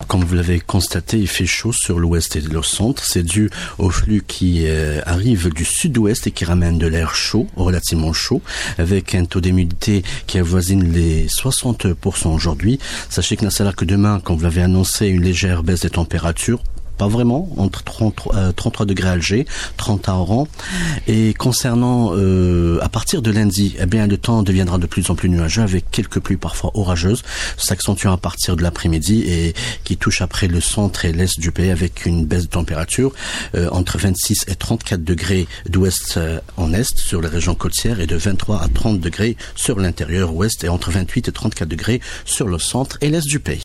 comme vous l'avez constaté, il fait chaud sur l'ouest et le centre. C'est dû au flux qui arrive du sud-ouest et qui ramène de l'air chaud, relativement chaud, avec un taux d'humidité qui avoisine les 60% aujourd'hui. Sachez que demain, comme vous l'avez annoncé, une légère baisse des températures. Pas vraiment, entre 33 degrés à Alger, 30 à Oran. Et concernant, à partir de lundi, eh bien, le temps deviendra de plus en plus nuageux avec quelques pluies parfois orageuses, s'accentuant à partir de l'après-midi et qui touche après le centre et l'est du pays avec une baisse de température entre 26 et 34 degrés d'ouest en est sur les régions côtières et de 23 à 30 degrés sur l'intérieur ouest et entre 28 et 34 degrés sur le centre et l'est du pays.